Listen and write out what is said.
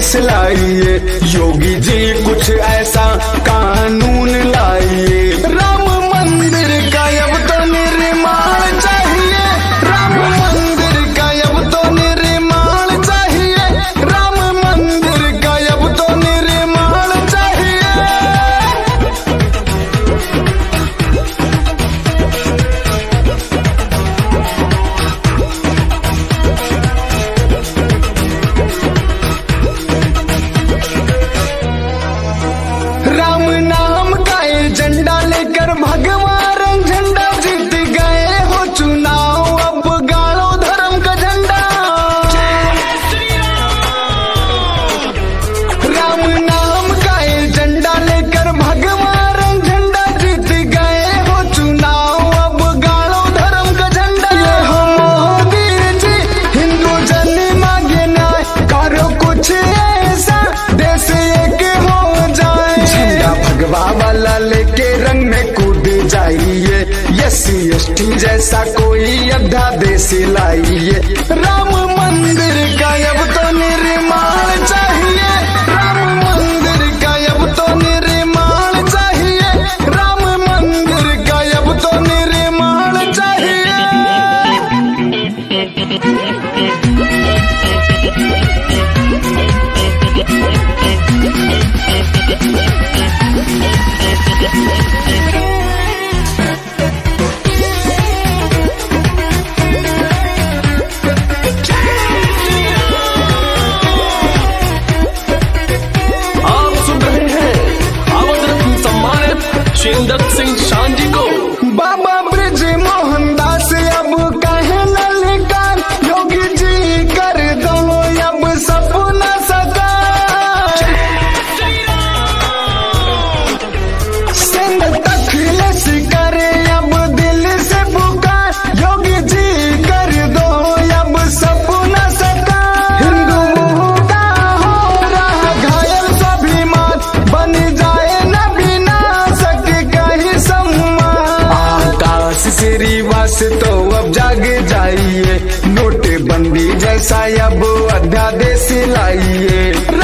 देश लाइए, योगी जी कुछ ऐसा कानून लाइए। राम मंदिर का अब तो निर्माण चाहिए, राम मंदिर का अब तो निर्माण चाहिए, राम मंदिर का अब तो निर्माण चाहिए। राम नाम का ये झंडा लेकर भगवान झंडा जीत गए हो चुनाव, अब गाड़ो धर्म का झंडा। राम नाम का ये झंडा लेकर भगवान झंडा जीत गए हो चुनाव, अब गाड़ो धर्म का झंडा। ये हो मोदी जी हिंदू जन मांगे न्याय, करो कुछ ऐसा देश एक हो जाए। झंडा भगवा वाला लेके रंग में कूद जाइए, SC/ST जैसा कोई अध्यादेश लाइए। राम मंदिर का अब तो निर्माण चाहिए, राम मंदिर का अब तो निर्माण चाहिए, राम मंदिर का अब तो निर्माण चाहिए। आप सुन रहे हैं अवध रत्न सम्मानित शेंदर सिंह शान जी को। बाबा ब्रिज मोहन दास अब कहे ललकार, योगी जी कर दो अब सपना साकार। सिंध तखलस करे अब दिल से पुकार, योगी जी कर दो अब सपना साकार। हिंदुओं का हो रहा घायल स्वाभिमान, बन जाए न विनाशक का ही सम्मान। आकाश श्रीवास तो अब जाग जाइए, नोटबंदी जैसा अब अध्यादेश लाइए।